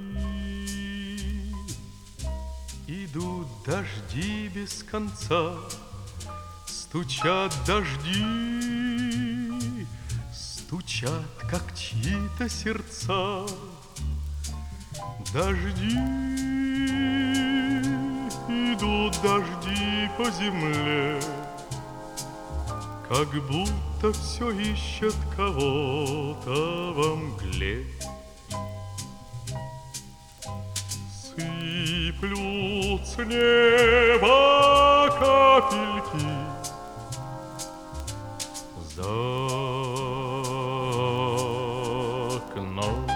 Идут дожди без конца, стучат дожди, стучат, как чьи-то сердца. Дожди, идут дожди по земле, как будто все ищет кого-то во мгле. Сыплют с неба капельки за окном.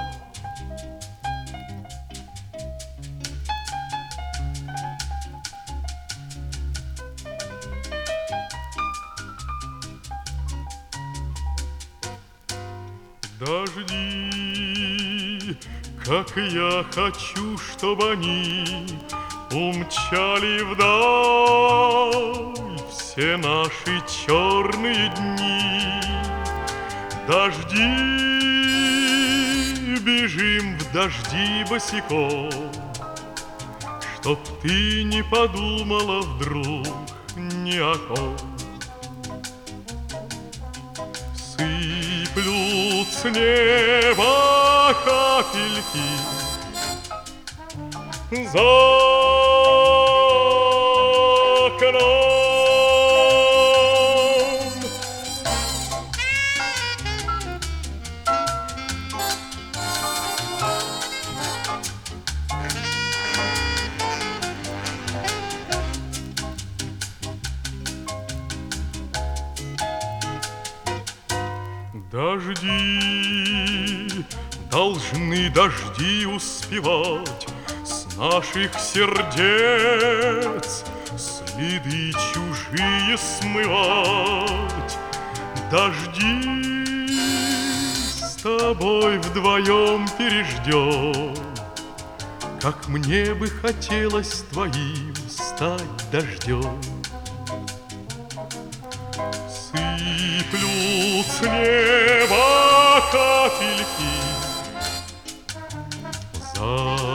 Дожди, как я хочу, чтобы они умчали вдаль все наши черные дни. Дожди, бежим в дожди босиком, чтоб ты не подумала вдруг ни о ком. Сыплют с неба капельки за окном. Дожди, должны дожди успевать с наших сердец следы чужие смывать. Дожди, с тобой вдвоем переждем, как мне бы хотелось твоим стать дождем. Сыплют с неба капельки за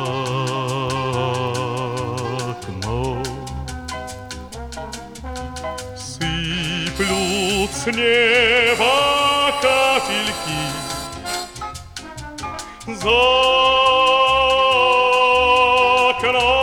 окном. Сыплют с неба капельки за окном.